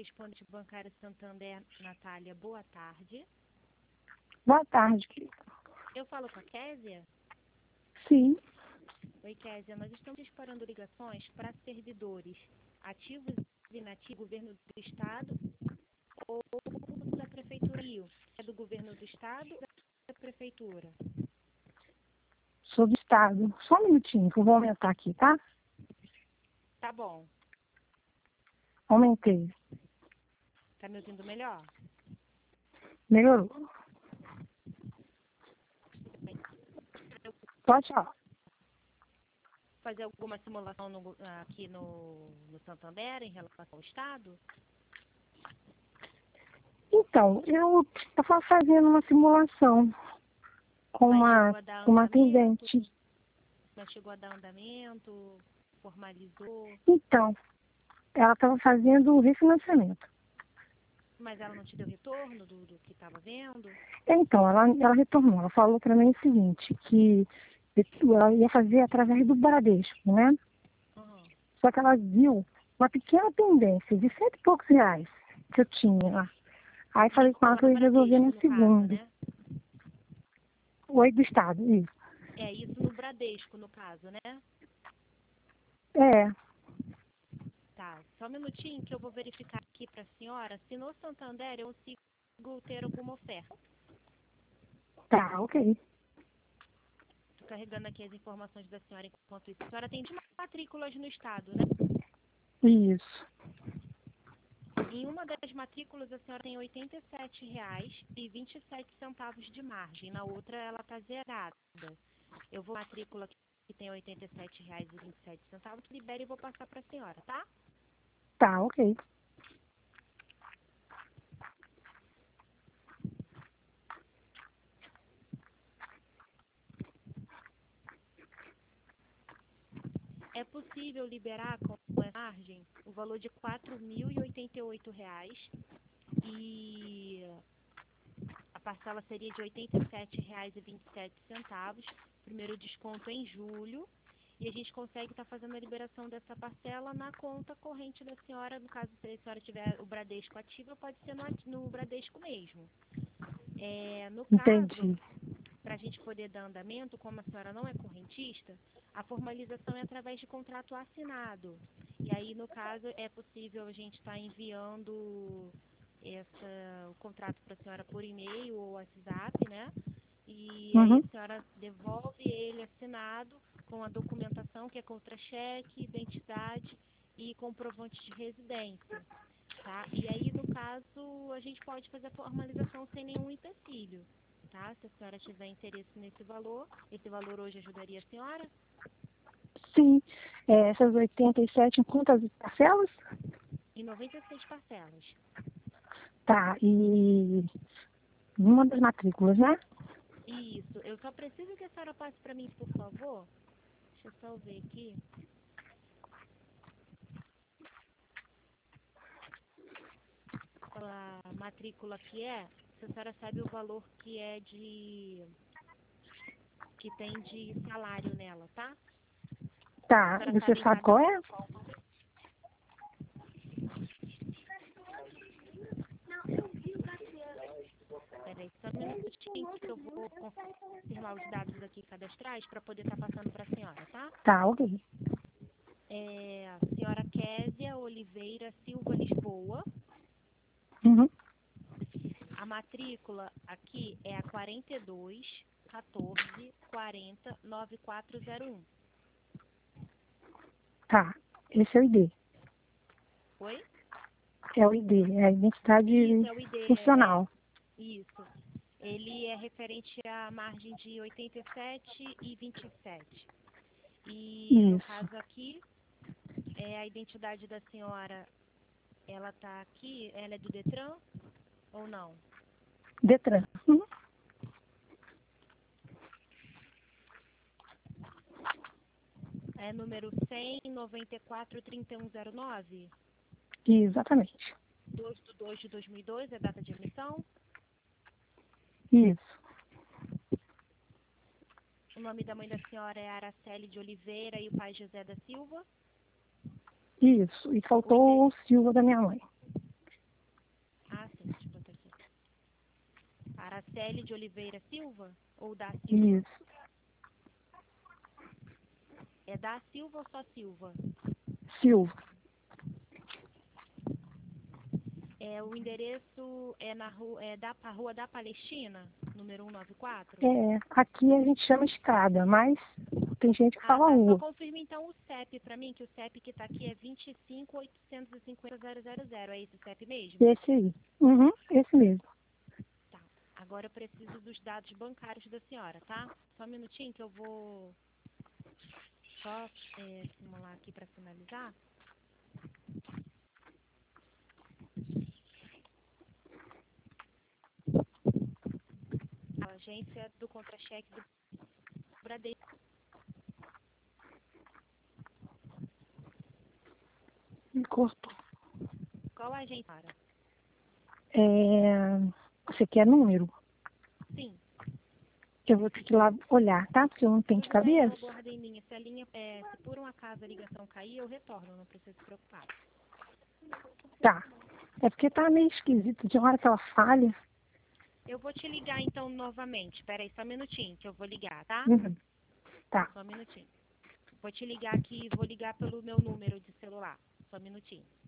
correspondente bancária Santander, Natália, boa tarde. Boa tarde, querida. Eu falo com a Késia? Sim. Oi, Késia, nós estamos disparando ligações para servidores ativos e inativos do governo do Estado ou da Prefeitura Rio. É do governo do Estado ou da Prefeitura? Sou do Estado. Só um minutinho que eu vou aumentar aqui, tá? Tá bom. Aumentei. Tá me ouvindo melhor? Melhorou. Pode falar. Fazer alguma simulação aqui no Santander em relação ao Estado? Então, eu estava fazendo uma simulação com uma atendente. Mas chegou a dar andamento? Formalizou? Então, ela estava fazendo o refinanciamento. Mas ela não te deu retorno do que estava vendo? Então, ela retornou. Ela falou para mim o seguinte, que ela ia fazer através do Bradesco, né? Uhum. Só que ela viu uma pequena tendência de R$ 100 e poucos que eu tinha lá. Aí falei com ela que eu ia resolver no segundo. Caso, né? Oi, do Estado, isso. É isso no Bradesco, no caso, né? É, Tá, só um minutinho que eu vou verificar aqui para a senhora se no Santander eu consigo ter alguma oferta. tá, ok. Estou carregando aqui as informações da senhora enquanto isso. A senhora tem de matrículas no Estado, né? Isso. Em uma das matrículas a senhora tem R$ 87,27 de margem. Na outra ela está zerada. Eu vou matrícula que tem R$ 87,27, que libera e vou passar para a senhora, tá? Tá, ok. É possível liberar com essa margem o valor de R$ 4.088 e a parcela seria de R$ 87,27. Primeiro desconto em julho. E a gente consegue estar fazendo a liberação dessa parcela na conta corrente da senhora. No caso, se a senhora tiver o Bradesco ativo, pode ser no Bradesco mesmo. No caso, Entendi. para a gente poder dar andamento, como a senhora não é correntista, a formalização é através de contrato assinado. E aí, no caso, é possível a gente estar enviando o contrato para a senhora por e-mail ou WhatsApp, né? E aí a Uhum. senhora devolve ele assinado com a documentação que é contra-cheque, identidade e comprovante de residência, tá? E aí, no caso, a gente pode fazer a formalização sem nenhum empecilho, tá? Se a senhora tiver interesse nesse valor, esse valor hoje ajudaria a senhora? Sim. Essas 87 em quantas parcelas? Em 96 parcelas. Tá, e uma das matrículas, né? Isso. Eu só preciso que a senhora passe para mim, por favor. Deixa eu só ver aqui. A matrícula que se a senhora sabe o valor que é que tem de salário nela, tá? Tá, A senhora você sabe em sabe cada qual é? Peraí, só um minutinho que eu vou confirmar os dados aqui cadastrais para poder estar passando para a senhora, tá? Tá, ok. Senhora Késia Oliveira Silva Lisboa. Uhum. A matrícula aqui é a 42 14 40 9401. Tá, esse é o ID. Oi? É o ID, é a identidade Isso, é o ID. funcional. Isso. Ele é referente à margem de 87,27. E no Isso. caso aqui, a identidade da senhora, ela está aqui, ela é do Detran ou não? Detran. Uhum. É número 100943109? Exatamente. 2/2 de 2002, é data de emissão. Isso. O nome da mãe da senhora é Araceli de Oliveira e o pai José da Silva. Isso. E faltou o Silva da minha mãe. Araceli de Oliveira Silva? Ou da Silva? Isso. É da Silva ou só Silva? Silva. O endereço é na rua, a Rua da Palestina, número 194? Aqui a gente chama escada, mas tem gente que fala Tá. Só rua. confirma então o CEP para mim, que o CEP que está aqui é 25.850.000. É esse o CEP mesmo? Esse aí. Uhum, esse mesmo. Tá. Agora eu preciso dos dados bancários da senhora, tá? Só um minutinho que eu vou só simular aqui para finalizar. A agência do contra-cheque do Bradesco. Me cortou. Qual a agência, senhora? Você quer número? Sim. Eu vou ter que ir lá olhar, tá? Porque eu não tenho de Tudo bem, cabeça. eu aguardo em linha. Se a linha, se por um acaso a ligação cair, eu retorno, não precisa se preocupar. Tá. É porque tá meio esquisito. De uma hora que ela falha. Eu vou te ligar então novamente. Espera aí, só um minutinho que eu vou ligar, tá? Uhum. Tá. Só um minutinho. Vou te ligar aqui, vou ligar pelo meu número de celular. Só um minutinho.